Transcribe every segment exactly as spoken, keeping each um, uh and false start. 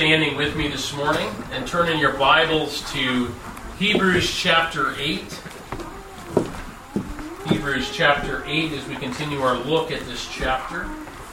standing with me this morning and turn in your Bibles to Hebrews chapter eight. Hebrews chapter eight as we continue our look at this chapter.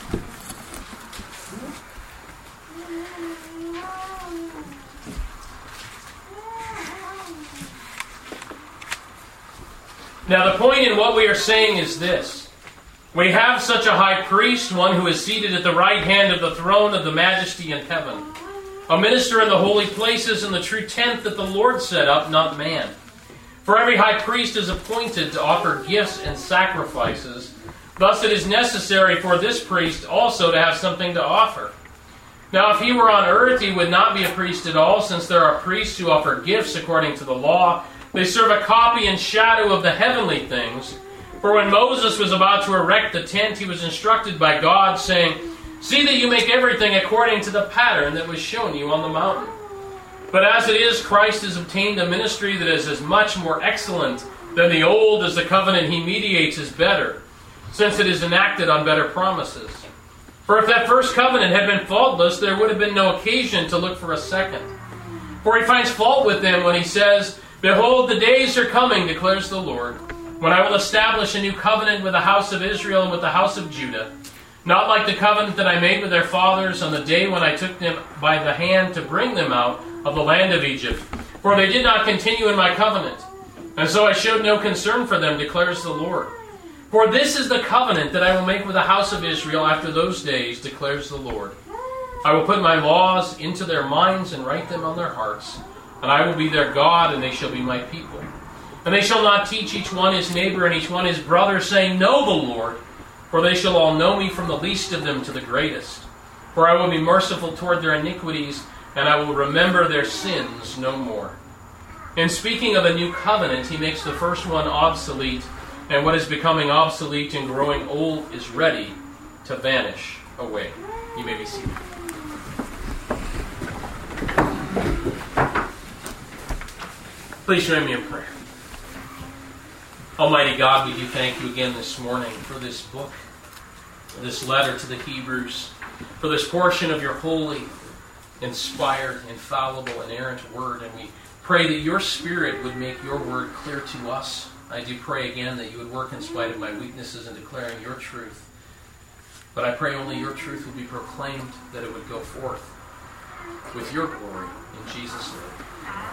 Now the point in what we are saying is this. We have such a high priest, one who is seated at the right hand of the throne of the majesty in heaven, a minister in the holy places in the true tent that the Lord set up, not man. For every high priest is appointed to offer gifts and sacrifices. Thus it is necessary for this priest also to have something to offer. Now if he were on earth, he would not be a priest at all, since there are priests who offer gifts according to the law. They serve a copy and shadow of the heavenly things. For when Moses was about to erect the tent, he was instructed by God, saying, "See that you make everything according to the pattern that was shown you on the mountain." But as it is, Christ has obtained a ministry that is as much more excellent than the old as the covenant he mediates is better, since it is enacted on better promises. For if that first covenant had been faultless, there would have been no occasion to look for a second. For he finds fault with them when he says, "Behold, the days are coming, declares the Lord, when I will establish a new covenant with the house of Israel and with the house of Judah, not like the covenant that I made with their fathers on the day when I took them by the hand to bring them out of the land of Egypt. For they did not continue in my covenant, and so I showed no concern for them, declares the Lord. For this is the covenant that I will make with the house of Israel after those days, declares the Lord. I will put my laws into their minds and write them on their hearts, and I will be their God, and they shall be my people. And they shall not teach each one his neighbor and each one his brother, saying, Know the Lord, for they shall all know me from the least of them to the greatest. For I will be merciful toward their iniquities, and I will remember their sins no more." In speaking of a new covenant, he makes the first one obsolete, and what is becoming obsolete and growing old is ready to vanish away. You may be seated. Please join me in prayer. Almighty God, we do thank you again this morning for this book, this letter to the Hebrews, for this portion of your holy, inspired, infallible, inerrant word. And we pray that your Spirit would make your word clear to us. I do pray again that you would work in spite of my weaknesses in declaring your truth. But I pray only your truth would be proclaimed, that it would go forth with your glory. In Jesus' name.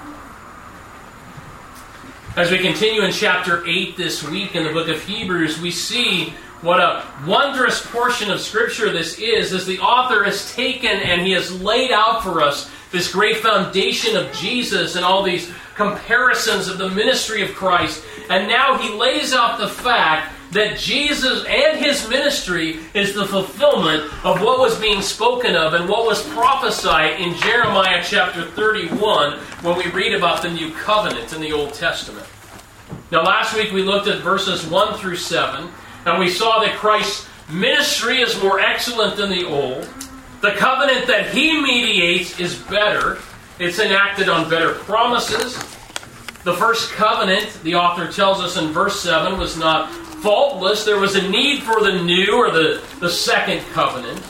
As we continue in chapter eight this week in the book of Hebrews, we see what a wondrous portion of Scripture this is, as the author has taken and he has laid out for us this great foundation of Jesus and all these comparisons of the ministry of Christ. And now he lays out the fact that Jesus and his ministry is the fulfillment of what was being spoken of and what was prophesied in Jeremiah chapter thirty-one when we read about the new covenant in the Old Testament. Now last week we looked at verses one through seven, and we saw that Christ's ministry is more excellent than the old. The covenant that he mediates is better. It's enacted on better promises. The first covenant, the author tells us in verse seven, was not faultless. There was a need for the new or the, the second covenant.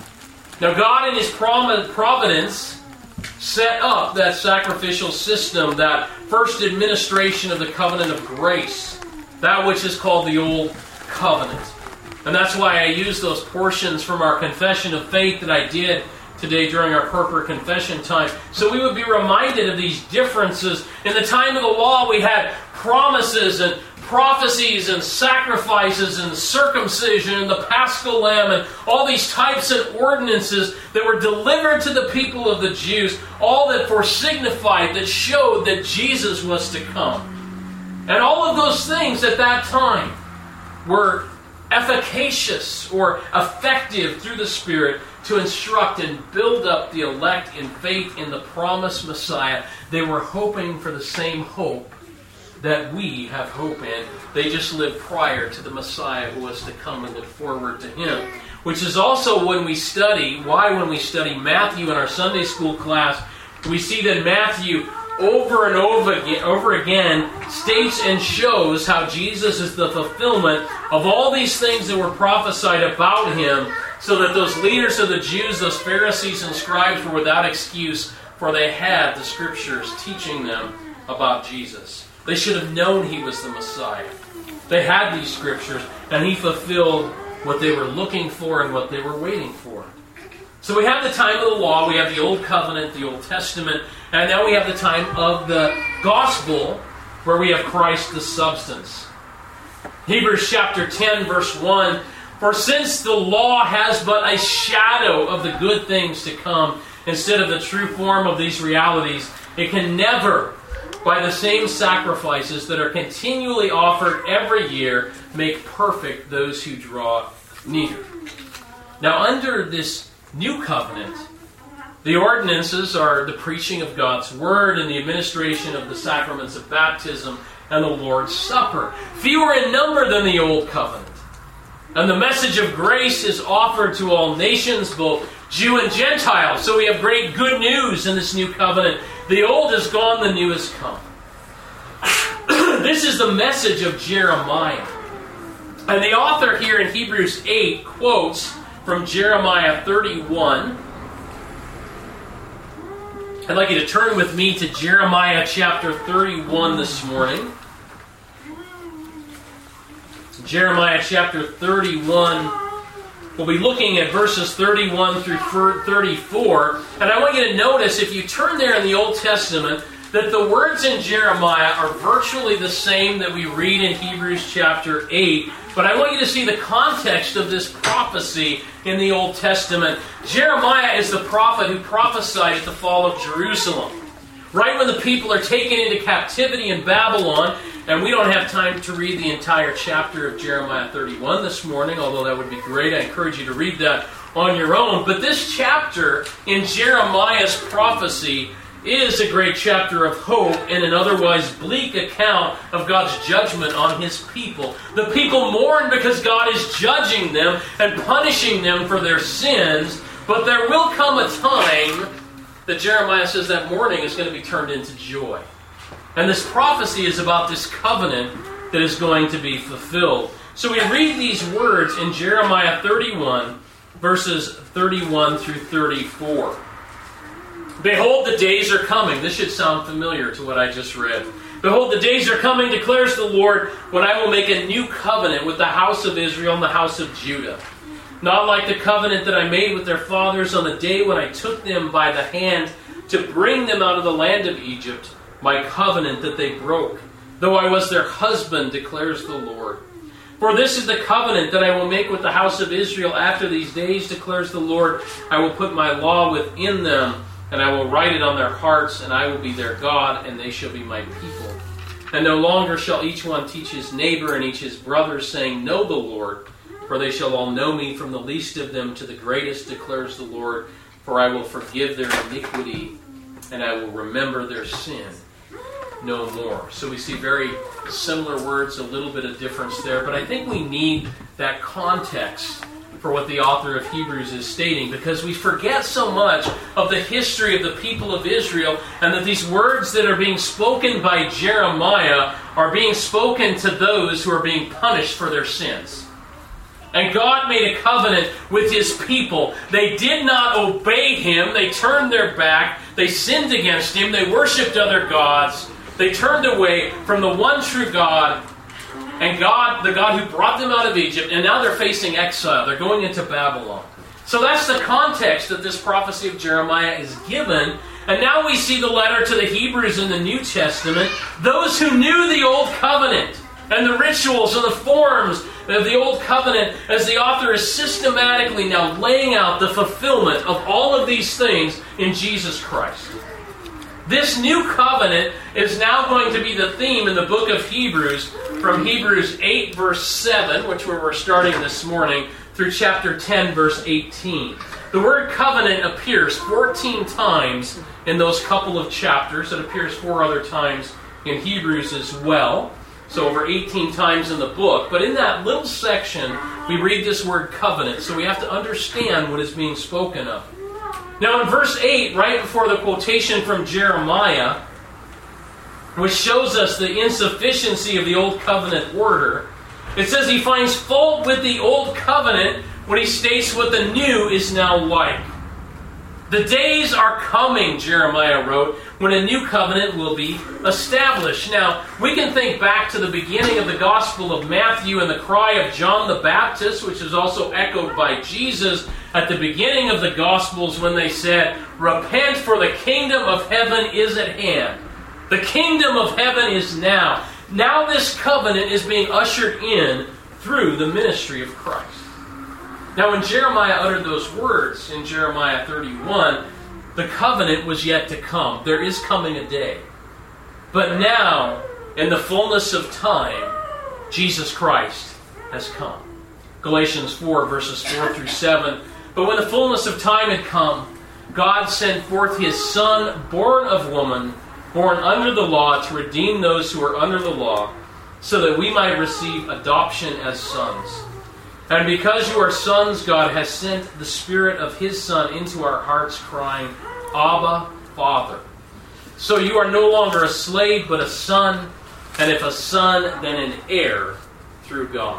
Now God in his providence set up that sacrificial system, that first administration of the covenant of grace, that which is called the Old Covenant. And that's why I use those portions from our confession of faith that I did today during our corporate confession time, so we would be reminded of these differences. In the time of the law, we had promises and prophecies and sacrifices and circumcision and the Paschal Lamb and all these types and ordinances that were delivered to the people of the Jews, all that foresignified, that showed that Jesus was to come. And all of those things at that time were efficacious or effective through the Spirit to instruct and build up the elect in faith in the promised Messiah. They were hoping for the same hope that we have hope in. They just lived prior to the Messiah who was to come and look forward to him. Which is also when we study, why when we study Matthew in our Sunday school class, we see that Matthew over and over again, over again states and shows how Jesus is the fulfillment of all these things that were prophesied about him so that those leaders of the Jews, those Pharisees and scribes, were without excuse, for they had the Scriptures teaching them about Jesus. They should have known He was the Messiah. They had these Scriptures, and He fulfilled what they were looking for and what they were waiting for. So we have the time of the law, we have the Old Covenant, the Old Testament, and now we have the time of the Gospel, where we have Christ the substance. Hebrews chapter ten, verse one, "For since the law has but a shadow of the good things to come, instead of the true form of these realities, it can never, by the same sacrifices that are continually offered every year, make perfect those who draw near." Now, under this new covenant, the ordinances are the preaching of God's Word and the administration of the sacraments of baptism and the Lord's Supper. Fewer in number than the Old Covenant. And the message of grace is offered to all nations, both Jew and Gentile. So we have great good news in this new covenant. The old is gone, the new has come. This is the message of Jeremiah. And the author here in Hebrews eight quotes from Jeremiah thirty-one. I'd like you to turn with me to Jeremiah chapter thirty-one this morning. Jeremiah chapter thirty-one. We'll be looking at verses thirty-one through thirty-four. And I want you to notice, if you turn there in the Old Testament, that the words in Jeremiah are virtually the same that we read in Hebrews chapter eight. But I want you to see the context of this prophecy in the Old Testament. Jeremiah is the prophet who prophesied at the fall of Jerusalem. Right when the people are taken into captivity in Babylon, and we don't have time to read the entire chapter of Jeremiah thirty-one this morning, although that would be great. I encourage you to read that on your own. But this chapter in Jeremiah's prophecy is a great chapter of hope and an otherwise bleak account of God's judgment on His people. The people mourn because God is judging them and punishing them for their sins, but there will come a time that Jeremiah says that mourning is going to be turned into joy. And this prophecy is about this covenant that is going to be fulfilled. So we read these words in Jeremiah thirty-one, verses thirty-one through thirty-four. "Behold, the days are coming." This should sound familiar to what I just read. "Behold, the days are coming, declares the Lord, when I will make a new covenant with the house of Israel and the house of Judah. Not like the covenant that I made with their fathers on the day when I took them by the hand to bring them out of the land of Egypt, my covenant that they broke, though I was their husband, declares the Lord. For this is the covenant that I will make with the house of Israel after these days, declares the Lord. I will put my law within them, and I will write it on their hearts, and I will be their God, and they shall be my people. And no longer shall each one teach his neighbor and each his brother, saying, Know the Lord, for they shall all know me, from the least of them to the greatest, declares the Lord. For I will forgive their iniquity, and I will remember their sin no more." So we see very similar words, a little bit of difference there, but I think we need that context for what the author of Hebrews is stating, because we forget so much of the history of the people of Israel, and that these words that are being spoken by Jeremiah are being spoken to those who are being punished for their sins. And God made a covenant with His people. They did not obey Him. They turned their back. They sinned against Him. They worshipped other gods. They turned away from the one true God, and God, the God who brought them out of Egypt, and now they're facing exile. They're going into Babylon. So that's the context that this prophecy of Jeremiah is given. And now we see the letter to the Hebrews in the New Testament. Those who knew the Old Covenant and the rituals and the forms of the Old Covenant, as the author is systematically now laying out the fulfillment of all of these things in Jesus Christ. This new covenant is now going to be the theme in the book of Hebrews, from Hebrews eight verse seven, which we're starting this morning, through chapter ten verse eighteen. The word covenant appears fourteen times in those couple of chapters. It appears four other times in Hebrews as well. So over eighteen times in the book. But in that little section, we read this word covenant. So we have to understand what is being spoken of. Now in verse eight, right before the quotation from Jeremiah, which shows us the insufficiency of the Old Covenant order, it says he finds fault with the Old Covenant when he states what the new is now like. The days are coming, Jeremiah wrote, when a new covenant will be established. Now, we can think back to the beginning of the Gospel of Matthew and the cry of John the Baptist, which is also echoed by Jesus at the beginning of the Gospels when they said, "Repent, for the kingdom of heaven is at hand." The kingdom of heaven is now. Now this covenant is being ushered in through the ministry of Christ. Now when Jeremiah uttered those words in Jeremiah thirty-one, the covenant was yet to come. There is coming a day. But now, in the fullness of time, Jesus Christ has come. Galatians four, verses four through seven. But when the fullness of time had come, God sent forth His Son, born of woman, born under the law, to redeem those who are under the law, so that we might receive adoption as sons. And because you are sons, God has sent the Spirit of His Son into our hearts, crying, "Abba, Father." So you are no longer a slave, but a son, and if a son, then an heir through God.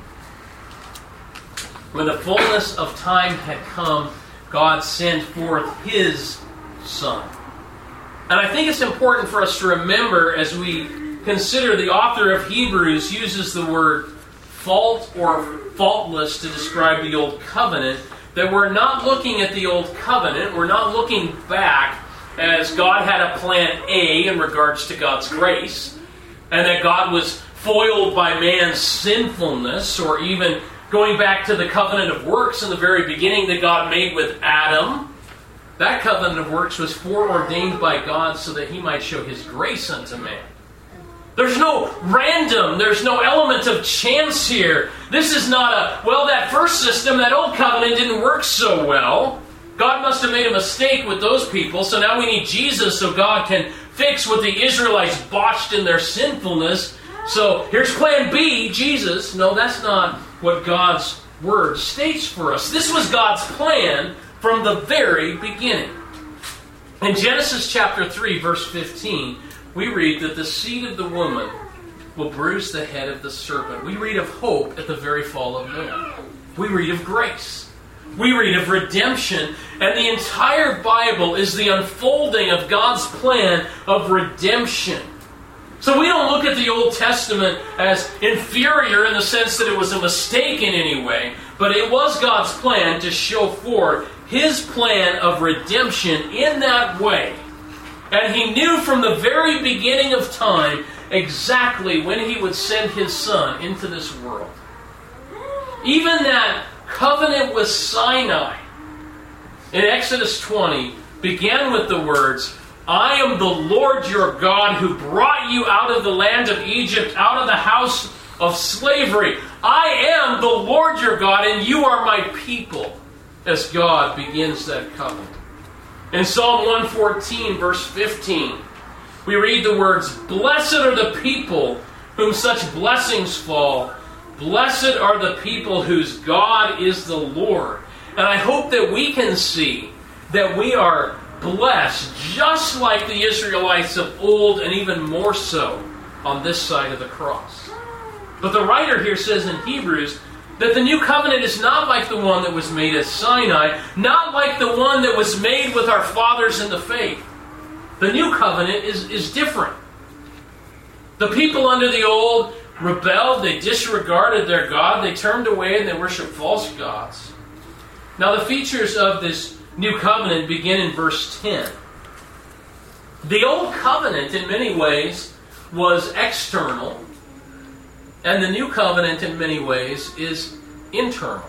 When the fullness of time had come, God sent forth His Son. And I think it's important for us to remember, as we consider the author of Hebrews uses the word fault or faultless to describe the Old Covenant, that we're not looking at the Old Covenant, we're not looking back as God had a plan A in regards to God's grace, and that God was foiled by man's sinfulness, or even going back to the covenant of works in the very beginning that God made with Adam. That covenant of works was foreordained by God so that He might show His grace unto man. There's no random, there's no element of chance here. This is not a, well, that first system, that old covenant didn't work so well. God must have made a mistake with those people, so now we need Jesus so God can fix what the Israelites botched in their sinfulness. So here's plan B, Jesus. No, that's not what God's Word states for us. This was God's plan from the very beginning. In Genesis chapter three, verse fifteen, we read that the seed of the woman will bruise the head of the serpent. We read of hope at the very fall of man. We read of grace. We read of redemption. And the entire Bible is the unfolding of God's plan of redemption. So we don't look at the Old Testament as inferior in the sense that it was a mistake in any way, but it was God's plan to show forth His plan of redemption in that way. And He knew from the very beginning of time exactly when He would send His Son into this world. Even that covenant with Sinai in Exodus twenty began with the words, "I am the Lord your God who brought you out of the land of Egypt, out of the house of slavery. I am the Lord your God, and you are my people," as God begins that covenant. In Psalm one fourteen, verse fifteen, we read the words, "Blessed are the people whom such blessings fall. Blessed are the people whose God is the Lord." And I hope that we can see that we are blessed just like the Israelites of old, and even more so on this side of the cross. But the writer here says in Hebrews that the new covenant is not like the one that was made at Sinai, not like the one that was made with our fathers in the faith. The new covenant is, is different. The people under the old rebelled, they disregarded their God, they turned away and they worshiped false gods. Now the features of this new covenant begin in verse ten. The old covenant in many ways was external, and the new covenant in many ways is internal.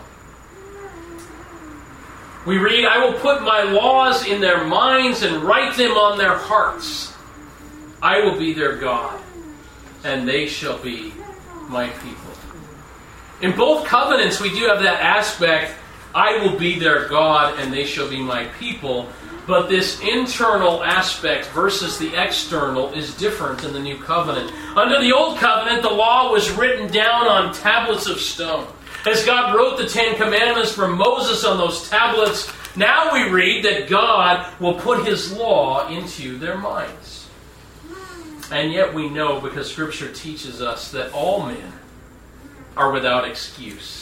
We read, "I will put my laws in their minds and write them on their hearts. I will be their God, and they shall be my people." In both covenants we do have that aspect, I will be their God and they shall be my people. But this internal aspect versus the external is different in the new covenant. Under the old covenant, the law was written down on tablets of stone. As God wrote the Ten Commandments for Moses on those tablets, now we read that God will put His law into their minds. And yet we know, because Scripture teaches us, that all men are without excuse.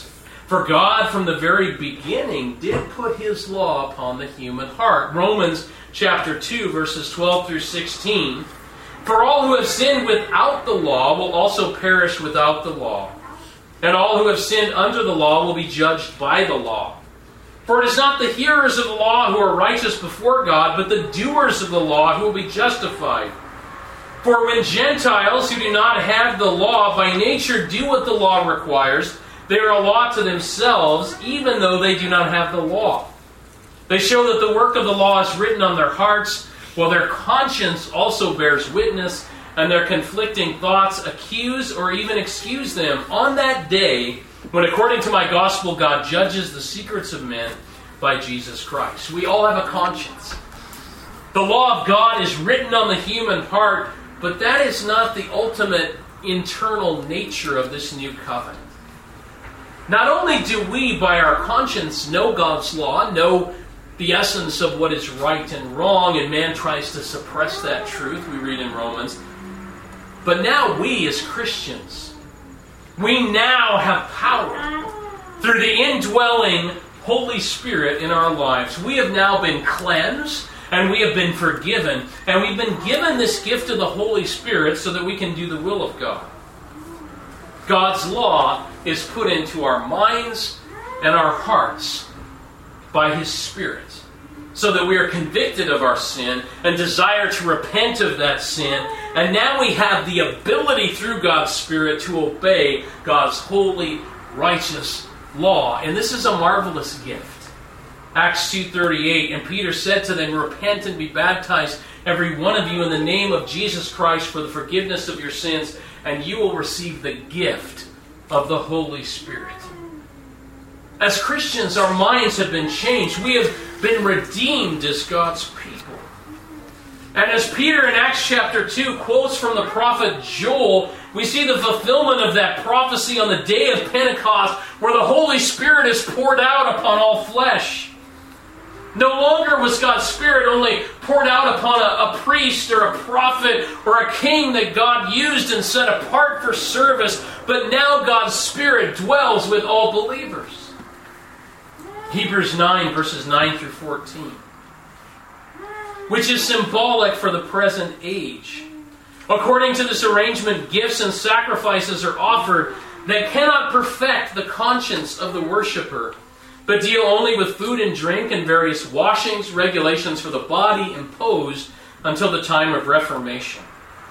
For God from the very beginning did put his law upon the human heart. Romans chapter two, verses twelve through sixteen. For all who have sinned without the law will also perish without the law. And all who have sinned under the law will be judged by the law. For it is not the hearers of the law who are righteous before God, but the doers of the law who will be justified. For when Gentiles who do not have the law by nature do what the law requires, they are a law to themselves, even though they do not have the law. They show that the work of the law is written on their hearts, while their conscience also bears witness, and their conflicting thoughts accuse or even excuse them on that day when, according to my gospel, God judges the secrets of men by Jesus Christ. We all have a conscience. The law of God is written on the human heart, but that is not the ultimate internal nature of this new covenant. Not only do we, by our conscience, know God's law, know the essence of what is right and wrong, and man tries to suppress that truth, we read in Romans, but now we as Christians, we now have power through the indwelling Holy Spirit in our lives. We have now been cleansed, and we have been forgiven, and we've been given this gift of the Holy Spirit so that we can do the will of God. God's law is put into our minds and our hearts by His Spirit, so that we are convicted of our sin and desire to repent of that sin. And now we have the ability through God's Spirit to obey God's holy, righteous law. And this is a marvelous gift. Acts two thirty-eight, and Peter said to them, repent and be baptized, every one of you, in the name of Jesus Christ for the forgiveness of your sins, and you will receive the gift of the Holy Spirit. As Christians, our minds have been changed. We have been redeemed as God's people. And as Peter in Acts chapter two quotes from the prophet Joel, we see the fulfillment of that prophecy on the day of Pentecost, where the Holy Spirit is poured out upon all flesh. No longer was God's Spirit only poured out upon a, a priest or a prophet or a king that God used and set apart for service, but now God's Spirit dwells with all believers. Hebrews nine, verses nine through fourteen, which is symbolic for the present age. According to this arrangement, gifts and sacrifices are offered that cannot perfect the conscience of the worshiper, but deal only with food and drink and various washings, regulations for the body imposed until the time of Reformation.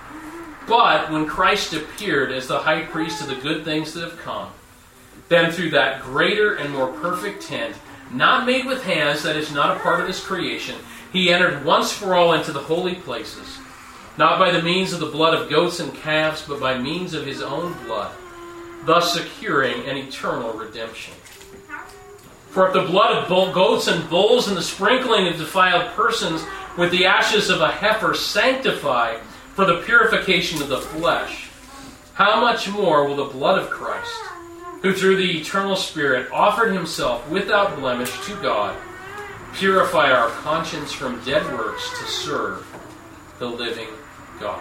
But when Christ appeared as the high priest of the good things that have come, then through that greater and more perfect tent, not made with hands, that is not a part of His creation, He entered once for all into the holy places, not by the means of the blood of goats and calves, but by means of His own blood, thus securing an eternal redemption. For if the blood of goats and bulls and the sprinkling of defiled persons with the ashes of a heifer sanctify for the purification of the flesh, how much more will the blood of Christ, who through the eternal Spirit offered Himself without blemish to God, purify our conscience from dead works to serve the living God.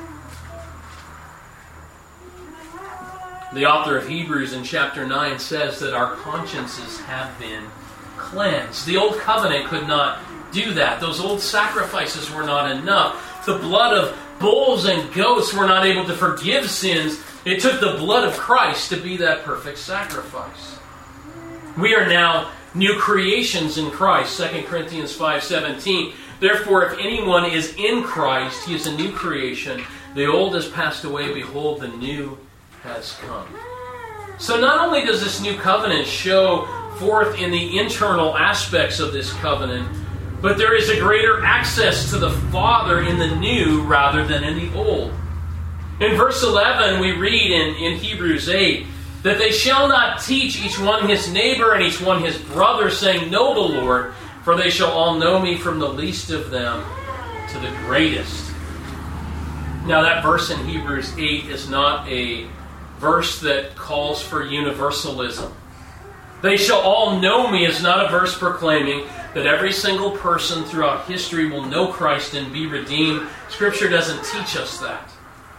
The author of Hebrews in chapter nine says that our consciences have been cleansed. The old covenant could not do that. Those old sacrifices were not enough. The blood of bulls and goats were not able to forgive sins. It took the blood of Christ to be that perfect sacrifice. We are now new creations in Christ, Second Corinthians five seventeen. Therefore, if anyone is in Christ, he is a new creation. The old has passed away, behold, the new has come. So not only does this new covenant show forth in the internal aspects of this covenant, but there is a greater access to the Father in the new rather than in the old. In verse eleven, we read in, in Hebrews eight, that they shall not teach each one his neighbor and each one his brother, saying, know the Lord, for they shall all know me, from the least of them to the greatest. Now that verse in Hebrews eight is not a verse that calls for universalism. They shall all know me is not a verse proclaiming that every single person throughout history will know Christ and be redeemed. Scripture doesn't teach us that.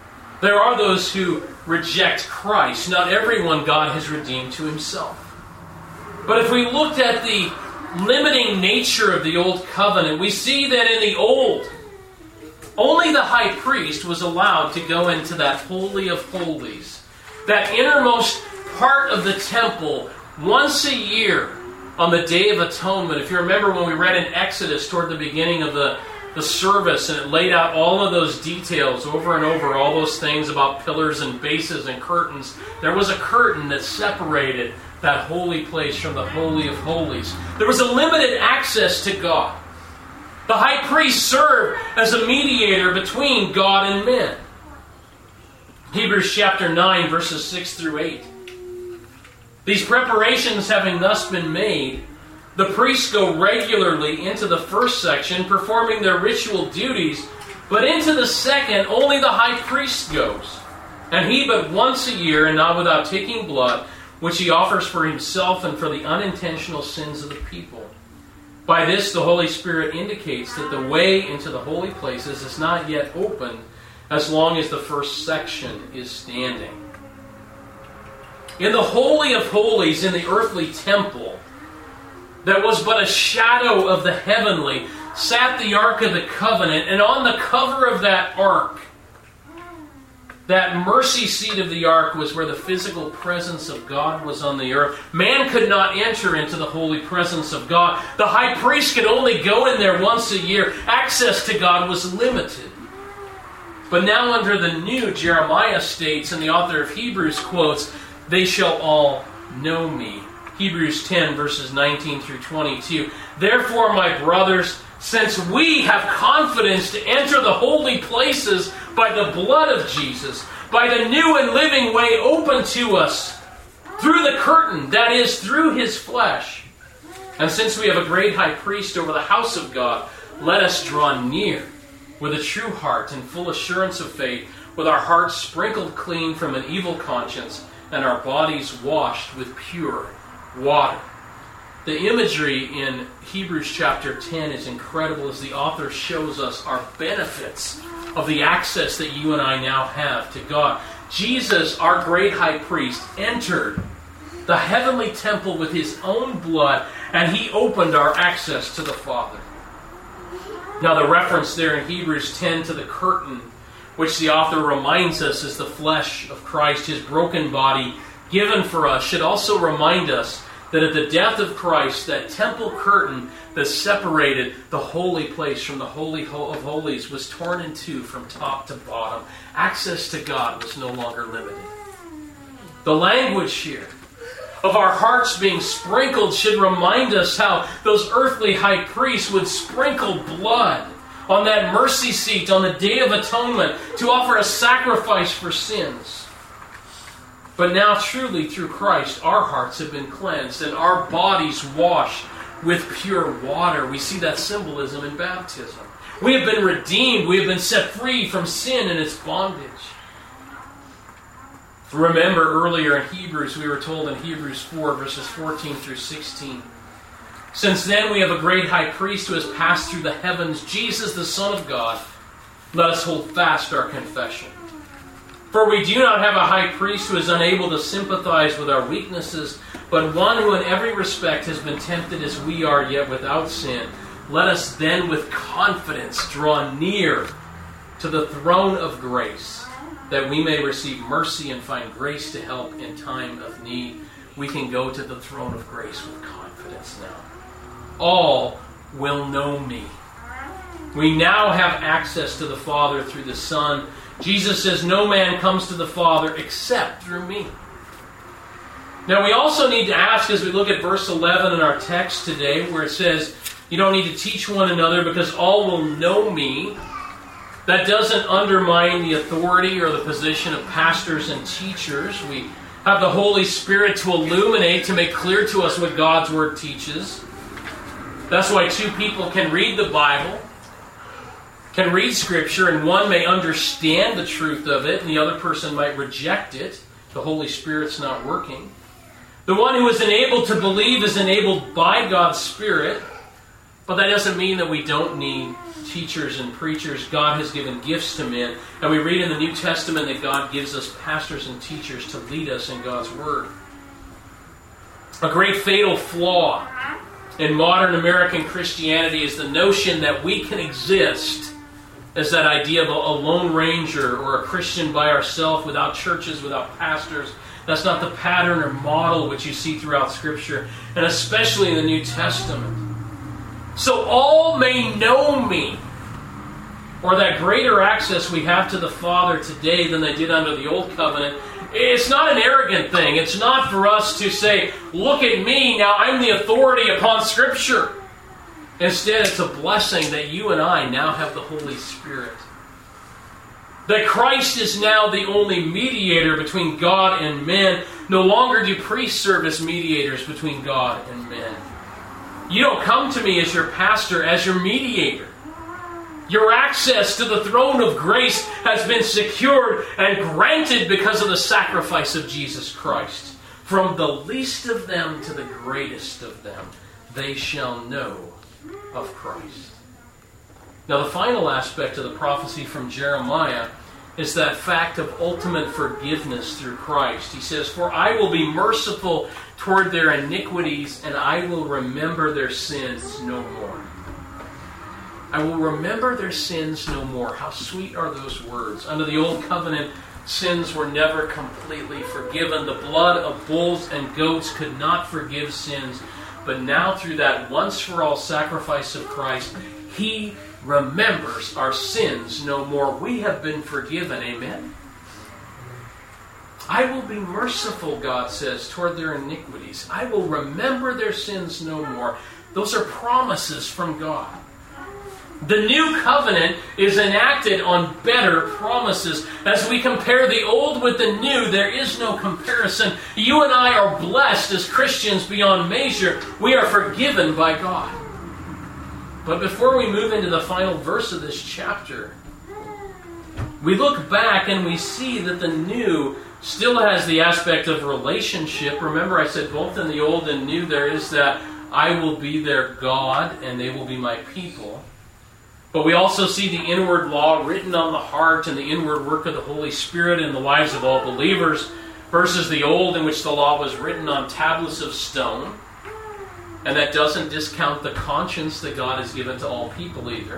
There are those who reject Christ. Not everyone God has redeemed to Himself. But if we looked at the limiting nature of the Old Covenant, we see that in the Old, only the high priest was allowed to go into that Holy of Holies, that innermost part of the temple, once a year on the Day of Atonement. If you remember when we read in Exodus toward the beginning of the, the service, and it laid out all of those details over and over, all those things about pillars and bases and curtains, there was a curtain that separated that holy place from the Holy of Holies. There was a limited access to God. The high priest served as a mediator between God and men. Hebrews chapter nine, verses six through eight. These preparations having thus been made, the priests go regularly into the first section, performing their ritual duties, but into the second, only the high priest goes, and he but once a year, and not without taking blood, which he offers for himself and for the unintentional sins of the people. By this, the Holy Spirit indicates that the way into the holy places is not yet open as long as the first section is standing. In the Holy of Holies in the earthly temple, that was but a shadow of the heavenly, sat the Ark of the Covenant, and on the cover of that Ark, that mercy seat of the Ark was where the physical presence of God was on the earth. Man could not enter into the holy presence of God. The high priest could only go in there once a year. Access to God was limited. But now under the new, Jeremiah states, and the author of Hebrews quotes, "They shall all know me." Hebrews ten, verses nineteen through twenty-two. "Therefore, my brothers, since we have confidence to enter the holy places by the blood of Jesus, by the new and living way open to us, through the curtain, that is, through his flesh. And since we have a great high priest over the house of God, let us draw near with a true heart and full assurance of faith, with our hearts sprinkled clean from an evil conscience, and our bodies washed with pure water." The imagery in Hebrews chapter ten is incredible as the author shows us our benefits of the access that you and I now have to God. Jesus, our great high priest, entered the heavenly temple with his own blood, and he opened our access to the Father. Now the reference there in Hebrews ten to the curtain, which the author reminds us is the flesh of Christ, his broken body given for us, should also remind us that at the death of Christ, that temple curtain that separated the holy place from the Holy of Holies was torn in two from top to bottom. Access to God was no longer limited. The language here of our hearts being sprinkled should remind us how those earthly high priests would sprinkle blood on that mercy seat on the Day of Atonement to offer a sacrifice for sins. But now truly through Christ, our hearts have been cleansed and our bodies washed with pure water. We see that symbolism in baptism. We have been redeemed. We have been set free from sin and its bondage. Remember earlier in Hebrews, we were told in Hebrews four, verses fourteen through sixteen, "Since then we have a great high priest who has passed through the heavens, Jesus the Son of God. Let us hold fast our confession. For we do not have a high priest who is unable to sympathize with our weaknesses, but one who in every respect has been tempted as we are, yet without sin. Let us then with confidence draw near to the throne of grace, that we may receive mercy and find grace to help in time of need." We can go to the throne of grace with confidence now. All will know me. We now have access to the Father through the Son. Jesus says, "No man comes to the Father except through me." Now we also need to ask, as we look at verse eleven in our text today, where it says, "You don't need to teach one another because all will know me." That doesn't undermine the authority or the position of pastors and teachers. We have the Holy Spirit to illuminate, to make clear to us what God's Word teaches. That's why two people can read the Bible, can read Scripture, and one may understand the truth of it, and the other person might reject it. The Holy Spirit's not working. The one who is enabled to believe is enabled by God's Spirit, but that doesn't mean that we don't need teachers and preachers. God has given gifts to men, and we read in the New Testament that God gives us pastors and teachers to lead us in God's Word. A great fatal flaw in modern American Christianity is the notion that we can exist as that idea of a, a lone ranger or a Christian by ourselves without churches, without pastors. That's not the pattern or model which you see throughout Scripture, and especially in the New Testament. So all may know me, or that greater access we have to the Father today than they did under the Old Covenant. It's not an arrogant thing. It's not for us to say, look at me, now I'm the authority upon Scripture. Instead, it's a blessing that you and I now have the Holy Spirit. That Christ is now the only mediator between God and men. No longer do priests serve as mediators between God and men. You don't come to me as your pastor, as your mediator. Your access to the throne of grace has been secured and granted because of the sacrifice of Jesus Christ. From the least of them to the greatest of them, they shall know of Christ. Now, the final aspect of the prophecy from Jeremiah is that fact of ultimate forgiveness through Christ. He says, "For I will be merciful toward their iniquities, and I will remember their sins no more." I will remember their sins no more. How sweet are those words. Under the Old Covenant, sins were never completely forgiven. The blood of bulls and goats could not forgive sins. But now through that once-for-all sacrifice of Christ, He remembers our sins no more. We have been forgiven. Amen? I will be merciful, God says, toward their iniquities. I will remember their sins no more. Those are promises from God. The new covenant is enacted on better promises. As we compare the old with the new, there is no comparison. You and I are blessed as Christians beyond measure. We are forgiven by God. But before we move into the final verse of this chapter, we look back and we see that the new still has the aspect of relationship. Remember, I said both in the old and new there is that I will be their God and they will be my people. But we also see the inward law written on the heart and the inward work of the Holy Spirit in the lives of all believers, versus the old in which the law was written on tablets of stone. And that doesn't discount the conscience that God has given to all people either.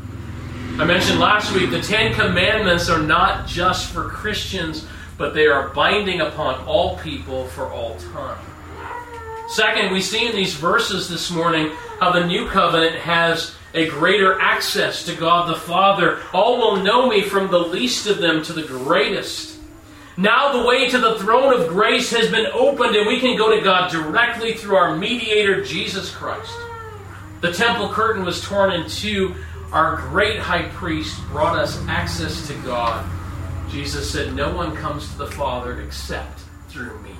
I mentioned last week the Ten Commandments are not just for Christians, but they are binding upon all people for all time. Second, we see in these verses this morning how the new covenant has a greater access to God the Father. All will know me, from the least of them to the greatest. Now the way to the throne of grace has been opened, and we can go to God directly through our mediator, Jesus Christ. The temple curtain was torn in two. Our great high priest brought us access to God. Jesus said, "No one comes to the Father except through me."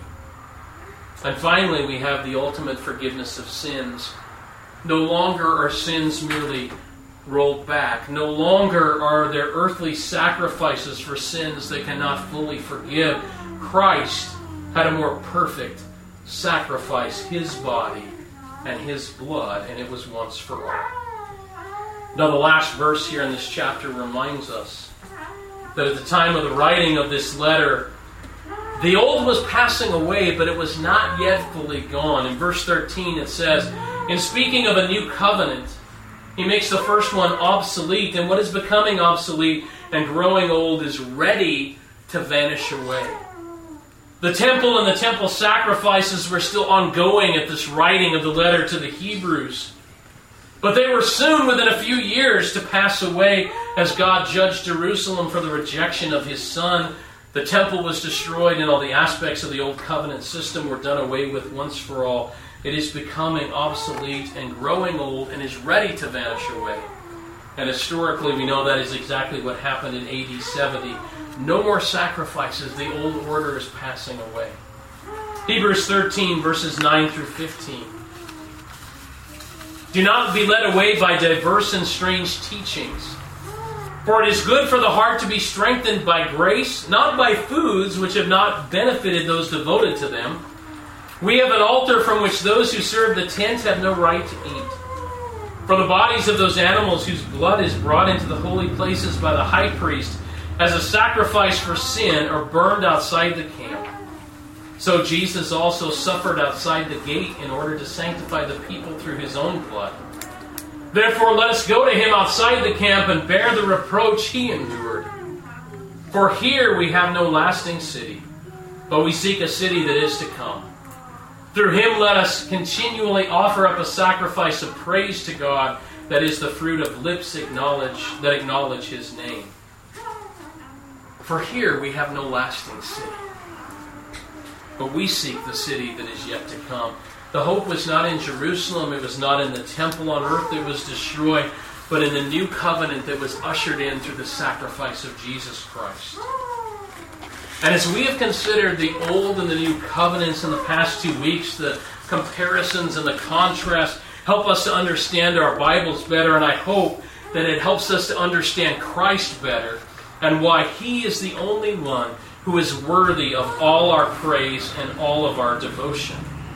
And finally, we have the ultimate forgiveness of sins. No longer are sins merely rolled back. No longer are there earthly sacrifices for sins they cannot fully forgive. Christ had a more perfect sacrifice, His body and His blood, and it was once for all. Now, the last verse here in this chapter reminds us that at the time of the writing of this letter, the old was passing away, but it was not yet fully gone. In verse thirteen it says, in speaking of a new covenant, he makes the first one obsolete, and what is becoming obsolete and growing old is ready to vanish away. The temple and the temple sacrifices were still ongoing at this writing of the letter to the Hebrews. But they were soon, within a few years, to pass away as God judged Jerusalem for the rejection of His Son. The temple was destroyed and all the aspects of the old covenant system were done away with once for all. It is becoming obsolete and growing old and is ready to vanish away. And historically, we know that is exactly what happened in A D seventy. No more sacrifices. The old order is passing away. Hebrews thirteen, verses nine through fifteen. Do not be led away by diverse and strange teachings. For it is good for the heart to be strengthened by grace, not by foods which have not benefited those devoted to them. We have an altar from which those who serve the tent have no right to eat. For the bodies of those animals whose blood is brought into the holy places by the high priest as a sacrifice for sin are burned outside the camp. So Jesus also suffered outside the gate in order to sanctify the people through his own blood. Therefore let us go to him outside the camp and bear the reproach he endured. For here we have no lasting city, but we seek a city that is to come. Through him let us continually offer up a sacrifice of praise to God, that is the fruit of lips acknowledge, that acknowledge his name. For here we have no lasting city, but we seek the city that is yet to come. The hope was not in Jerusalem, it was not in the temple on earth that was destroyed, but in the new covenant that was ushered in through the sacrifice of Jesus Christ. And as we have considered the old and the new covenants in the past two weeks, the comparisons and the contrast help us to understand our Bibles better, and I hope that it helps us to understand Christ better and why he is the only one who is worthy of all our praise and all of our devotion.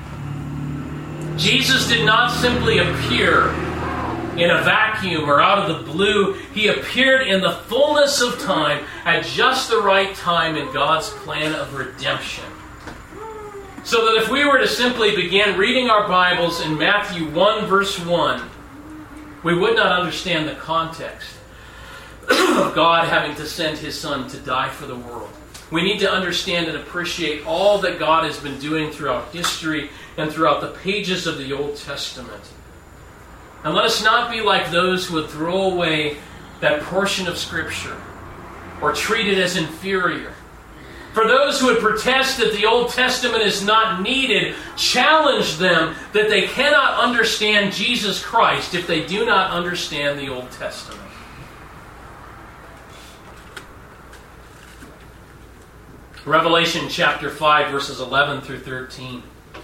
Jesus did not simply appear in a vacuum or out of the blue. He appeared in the fullness of time at just the right time in God's plan of redemption. So that if we were to simply begin reading our Bibles in Matthew one verse one, we would not understand the context of God having to send his Son to die for the world. We need to understand and appreciate all that God has been doing throughout history and throughout the pages of the Old Testament. And let us not be like those who would throw away that portion of Scripture or treat it as inferior. For those who would protest that the Old Testament is not needed, challenge them that they cannot understand Jesus Christ if they do not understand the Old Testament. Revelation chapter five, verses eleven through thirteen.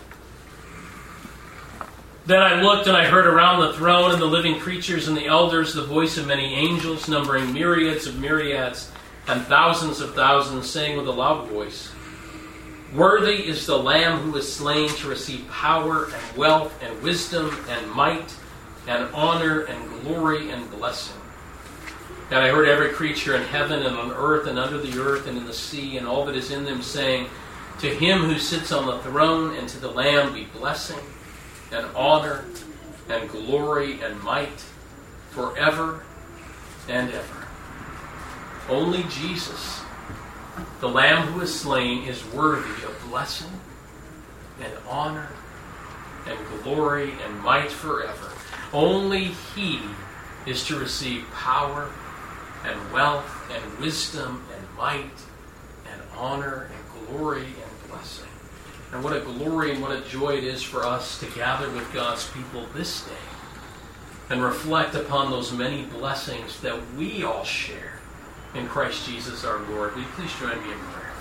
Then I looked and I heard around the throne and the living creatures and the elders the voice of many angels, numbering myriads of myriads and thousands of thousands, saying with a loud voice, "Worthy is the Lamb who was slain to receive power and wealth and wisdom and might and honor and glory and blessing." And I heard every creature in heaven and on earth and under the earth and in the sea and all that is in them saying, "To him who sits on the throne and to the Lamb be blessing and honor and glory and might forever and ever." Only Jesus, the Lamb who is slain, is worthy of blessing and honor and glory and might forever. Only he is to receive power and wealth and wisdom and might and honor and glory and blessing. And what a glory and what a joy it is for us to gather with God's people this day and reflect upon those many blessings that we all share in Christ Jesus our Lord. Will you please join me in prayer?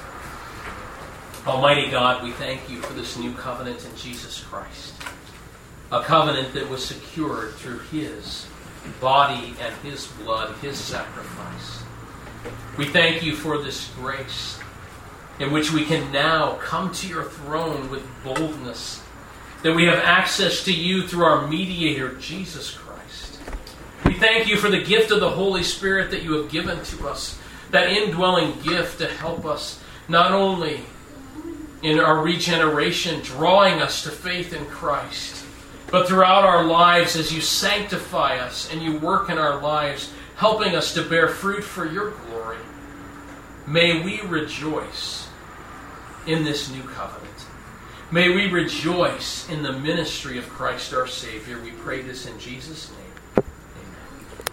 Almighty God, we thank you for this new covenant in Jesus Christ. A covenant that was secured through his body and his blood, his sacrifice. We thank you for this grace in which we can now come to your throne with boldness, that we have access to you through our mediator, Jesus Christ. We thank you for the gift of the Holy Spirit that you have given to us, that indwelling gift to help us not only in our regeneration, drawing us to faith in Christ, but throughout our lives as you sanctify us and you work in our lives, helping us to bear fruit for your glory. May we rejoice in this new covenant. May we rejoice in the ministry of Christ our Savior. We pray this in Jesus' name.